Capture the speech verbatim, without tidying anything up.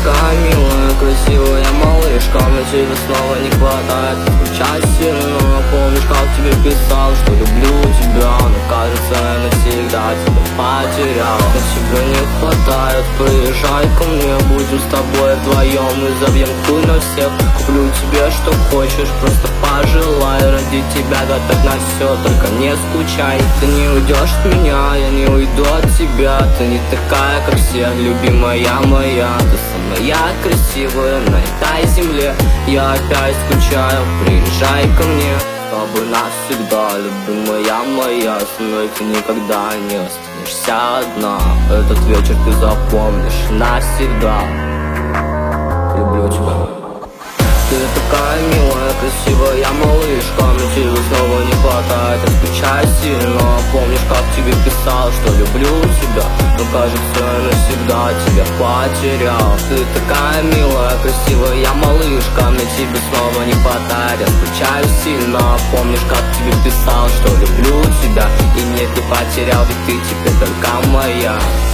такая милая, красивая малышка, но тебе снова не хватает. Скучаю сильно, помнишь, как тебе писал, что люблю тебя, но кажется, я навсегда тебя потерял. Но тебе не хватает, приезжай ко мне, будем с тобой вдвоем и забьем хуй на всех. Куплю тебе что хочешь, просто пожелай, ради тебя готов на все, только не скучай. Ты не уйдешь от меня, я не уйду от тебя. Ты не такая, как все, любимая моя. Ты самая красивая на этой земле. Я опять скучаю, приезжай ко мне, с тобой навсегда, любимая моя. Со мной ты никогда не останешься одна. Этот вечер ты запомнишь навсегда. Люблю тебя. Ты такая милая, красивая малышка, но тебе снова не хватает. Я скучаю сильно, помнишь, как тебе писал, что люблю тебя, но кажется, я навсегда тебя потерял. Ты такая милая, красивая малышка, но тебе снова не хватает. Я скучаю сильно, помнишь, как тебе писал, что люблю тебя, и нет, ты потерял, ведь ты теперь только моя.